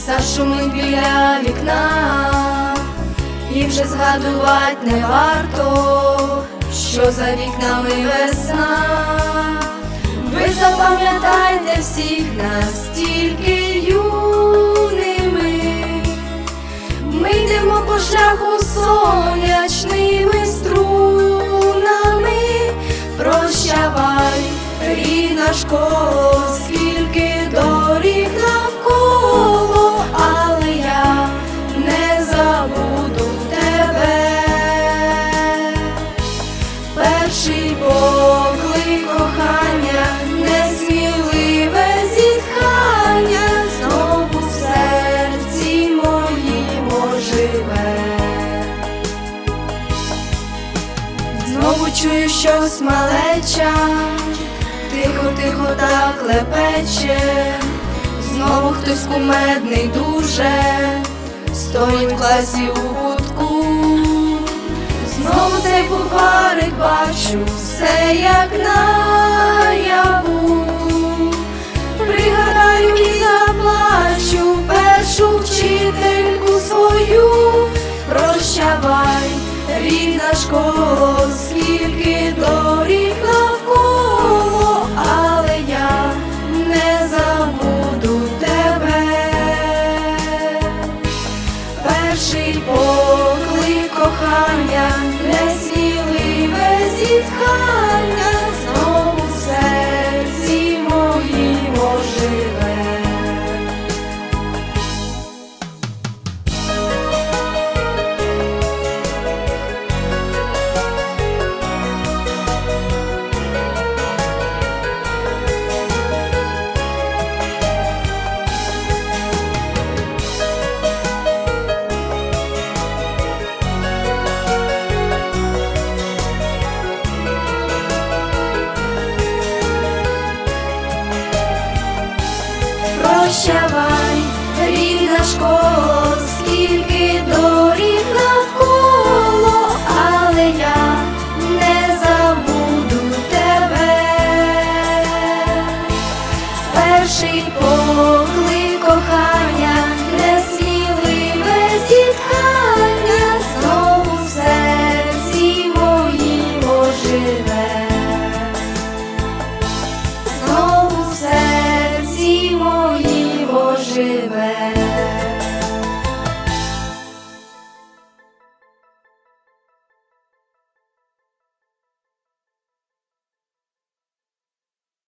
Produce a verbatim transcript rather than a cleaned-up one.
зашумить біля вікна, і вже згадувать не варто, що за вікнами весна. Ви запам'ятайте всіх нас тільки юними, ми йдемо по шляху сонячними струнами. Прощавай, рідна школа, скільки доріг навколо, але я не забуду тебе. Перший поклик кохання, несміливе зітхання, знову в серці моїм оживе. Знову чую щось малеча, тихо-тихо так лепече, знову хтось кумедний дуже стоїть в класі у кутку. Знову цей букварик бачу, все як наяву. Пригадаю і заплачу першу вчительку свою. Прощавай, рідна школа, скільки доріг навколо, але я не забуду тебе. Перший поклик кохання, несміливе зітхання, знову в серці моїм оживе. Прощавай, рідна школа, скільки доріг навколо, але я не забуду тебе. Перший поклик кохання, несміливе зітхання, знову в серці моїм оживе. Знову в серці моїм оживе.